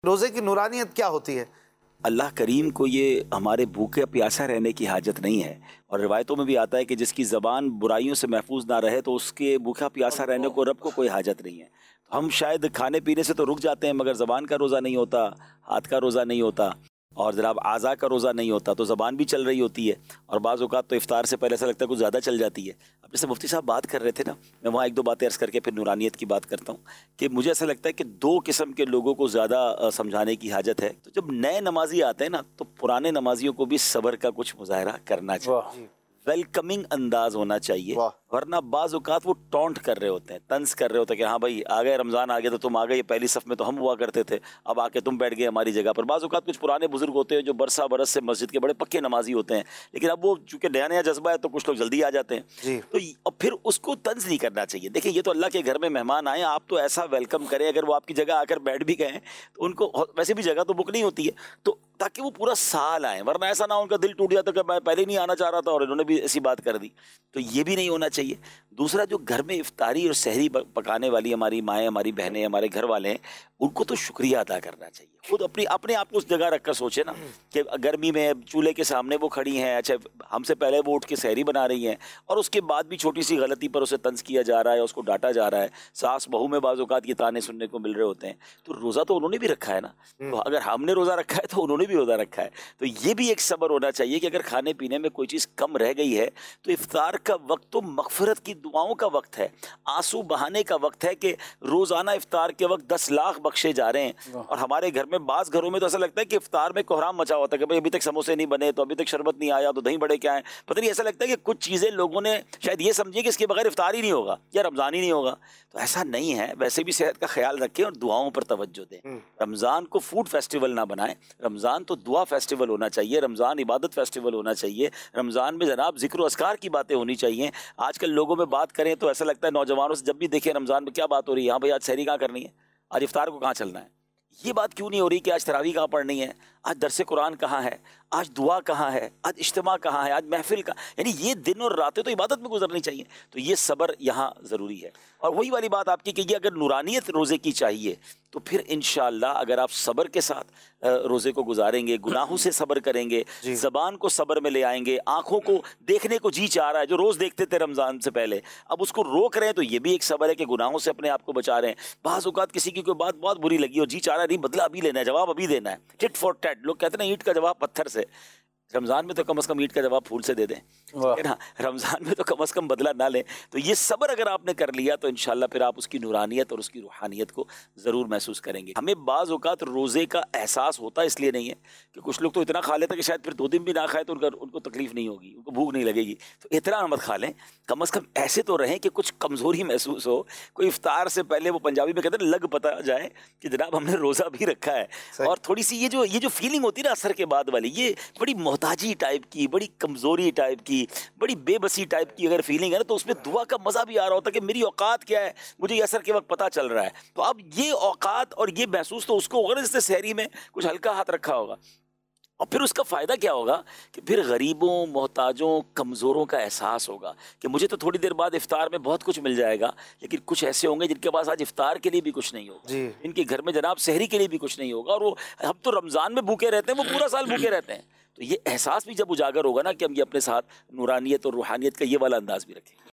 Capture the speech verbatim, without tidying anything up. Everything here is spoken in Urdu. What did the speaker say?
روزے کی نورانیت کیا ہوتی ہے؟ اللہ کریم کو یہ ہمارے بھوکے پیاسا رہنے کی حاجت نہیں ہے، اور روایتوں میں بھی آتا ہے کہ جس کی زبان برائیوں سے محفوظ نہ رہے تو اس کے بھوکا پیاسا رہنے کو رب کو کوئی حاجت نہیں ہے۔ تو ہم شاید کھانے پینے سے تو رک جاتے ہیں، مگر زبان کا روزہ نہیں ہوتا، ہاتھ کا روزہ نہیں ہوتا، اور جناب اعضاء کا روزہ نہیں ہوتا، تو زبان بھی چل رہی ہوتی ہے، اور بعض اوقات تو افطار سے پہلے ایسا لگتا ہے کچھ زیادہ چل جاتی ہے۔ اب جیسے مفتی صاحب بات کر رہے تھے نا، میں وہاں ایک دو باتیں عرض کر کے پھر نورانیت کی بات کرتا ہوں کہ مجھے ایسا لگتا ہے کہ دو قسم کے لوگوں کو زیادہ سمجھانے کی حاجت ہے۔ تو جب نئے نمازی آتے ہیں نا تو پرانے نمازیوں کو بھی صبر کا کچھ مظاہرہ کرنا چاہیے، ویلکمنگ انداز ہونا چاہیے، ورنہ بعض اوقات وہ ٹونٹ کر رہے ہوتے ہیں، طنز کر رہے ہوتے ہیں کہ ہاں بھائی آ گئے رمضان آ گئے تو تم آ گئے، پہلی صف میں تو ہم ہوا کرتے تھے، اب آ کے تم بیٹھ گئے ہماری جگہ پر۔ بعض اوقات کچھ پرانے بزرگ ہوتے ہیں جو برسا برس سے مسجد کے بڑے پکے نمازی ہوتے ہیں، لیکن اب وہ چونکہ نیا نیا جذبہ ہے تو کچھ لوگ جلدی آ جاتے ہیں، تو اب پھر اس کو طنز نہیں کرنا چاہیے۔ دیکھیں یہ تو اللہ کے گھر میں مہمان آئے، آپ تو ایسا ویلکم کریں، اگر وہ آپ کی جگہ آ کر بیٹھ بھی گئے تو ان کو ویسے بھی جگہ تو بک نہیں ہوتی ہے، تو تاکہ وہ پورا سال آئیں، ورنہ ایسا نہ ان کا دل ٹوٹ جاتا کہ میں پہلے نہیں آنا چاہ رہا تھا اور انہوں نے بھی ایسی بات کر دی، تو یہ بھی نہیں ہونا چاہیے۔ دوسرا، جو گھر میں افطاری اور سحری پکانے والی ہماری مائیں، ہماری بہنیں، ہمارے گھر والے ہیں، ان کو تو شکریہ ادا کرنا چاہیے۔ خود اپنی اپنے آپ کو اس جگہ رکھ کر سوچے نا کہ گرمی میں چولہے کے سامنے وہ کھڑی ہیں، اچھا ہم سے پہلے وہ اٹھ کے سحری بنا رہی ہیں، اور اس کے بعد بھی چھوٹی سی غلطی پر اسے طنز کیا جا رہا ہے، اس کو ڈانٹا جا رہا ہے، ساس بہو میں بعض اوقات یہ تانے سننے کو مل رہے ہوتے ہیں، تو روزہ تو انہوں نے بھی رکھا ہے نا، تو اگر ہم نے روزہ رکھا ہے تو انہوں نے بھی روزہ رکھا ہے، تو یہ بھی ایک صبر ہونا چاہیے کہ اگر کھانے پینے میں کوئی چیز کم رہ گئی ہے تو افطار کا وقت تو مغفرت کی دعاؤں کا وقت ہے، آنسو بہانے کا وقت ہے کہ روزانہ افطار کے وقت دس لاکھ بخشے جا رہے ہیں۔ اور ہمارے گھر میں بعض گھروں میں تو ایسا لگتا ہے کہ افطار میں کوہرام مچا ہوتا ہے کہ بھئی ابھی تک سموسے نہیں بنے، تو ابھی تک شربت نہیں آیا، تو دہی بڑے کیا ہیں، پتہ نہیں، ایسا لگتا ہے کہ کچھ چیزیں لوگوں نے شاید یہ سمجھی کہ اس کے بغیر افطار ہی نہیں ہوگا یا رمضان ہی نہیں ہوگا، تو ایسا نہیں ہے۔ ویسے بھی صحت کا خیال رکھیں اور دعاؤں پر توجہ دیں۔ رمضان کو فوڈ فیسٹیول نہ بنائیں، رمضان تو دعا فیسٹیول ہونا چاہیے، رمضان عبادت فیسٹیول ہونا چاہیے، رمضان میں جناب ذکر و اذکار کی باتیں ہونی چاہیے۔ آج کل لوگوں میں بات کریں تو ایسا لگتا ہے نوجوانوں سے جب بھی دیکھیں رمضان میں کیا بات ہو رہی ہے، ہاں بھائی آج سحری کہاں کرنی ہے، آج افطار کو کہاں چلنا ہے، یہ بات کیوں نہیں ہو رہی کہ آج تراویح کہاں پڑھنی ہے، آج درس قرآن کہاں ہے، آج دعا کہاں ہے، آج اجتماع کہاں ہے، آج محفل کا، یعنی یہ دن اور راتیں تو عبادت میں گزرنی چاہیے، تو یہ صبر یہاں ضروری ہے۔ اور وہی والی بات آپ کی کہ یہ اگر نورانیت روزے کی چاہیے تو پھر انشاءاللہ اگر آپ صبر کے ساتھ روزے کو گزاریں گے، گناہوں سے صبر کریں گے، زبان کو صبر میں لے آئیں گے، آنکھوں کو دیکھنے کو جی چاہ رہا ہے جو روز دیکھتے تھے رمضان سے پہلے، اب اس کو روک رہے ہیں، تو یہ بھی ایک صبر ہے کہ گناہوں سے اپنے آپ کو بچا رہے ہیں۔ بعض اوقات کسی کی کوئی بات بہت بری لگی اور جی چاہ رہا ہے نہیں بدلہ ابھی لینا ہے، جواب ابھی دینا ہے، ٹٹ فور ٹیٹ، لوگ کہتے ہیں نا اینٹ کا جواب پتھر سے، رمضان میں تو کم از کم اینٹ کا جواب پھول سے دے دیں، رمضان میں تو کم از کم بدلہ نہ لیں۔ تو یہ صبر اگر آپ نے کر لیا تو انشاءاللہ پھر آپ اس کی نورانیت اور اس کی روحانیت کو ضرور محسوس کریں گے۔ ہمیں بعض اوقات روزے کا احساس ہوتا اس لیے نہیں ہے کہ کچھ لوگ تو اتنا کھا لیتے کہ شاید پھر دو دن بھی نہ کھائے تو ان کا ان کو تکلیف نہیں ہوگی، ان کو بھوک نہیں لگے گی، تو اتنا مت کھا لیں، کم از کم ایسے تو رہیں کہ کچھ کمزوری محسوس ہو، کوئی افطار سے پہلے، وہ پنجابی میں کہتے ہیں لگ پتا جائے کہ جناب ہم نے روزہ بھی رکھا ہے، اور تھوڑی سی یہ جو یہ جو فیلنگ ہوتی ہے نا اثر کے بعد والی، یہ بڑی محتاجی ٹائپ کی، بڑی کمزوری ٹائپ کی، بڑی بے بسی ٹائپ کی اگر فیلنگ ہے نا، تو اس میں دعا کا مزہ بھی آ رہا ہوتا ہے کہ میری اوقات کیا ہے، مجھے یہ اثر کے وقت پتہ چل رہا ہے۔ تو اب یہ اوقات اور یہ محسوس تو اس کو ہوگا جس نے سحری میں کچھ ہلکا ہاتھ رکھا ہوگا، اور پھر اس کا فائدہ کیا ہوگا کہ پھر غریبوں، محتاجوں، کمزوروں کا احساس ہوگا کہ مجھے تو تھوڑی دیر بعد افطار میں بہت کچھ مل جائے گا، لیکن کچھ ایسے ہوں گے جن کے پاس آج افطار کے لیے بھی کچھ نہیں ہوگا، ان کے گھر میں جناب سحری کے لیے بھی کچھ نہیں ہوگا، اور وہ ہم تو رمضان میں بھوکے رہتے ہیں، وہ پورا سال بھوکے رہتے ہیں۔ تو یہ احساس بھی جب اجاگر ہوگا نا کہ ہم یہ اپنے ساتھ نورانیت اور روحانیت کا یہ والا انداز بھی رکھیں۔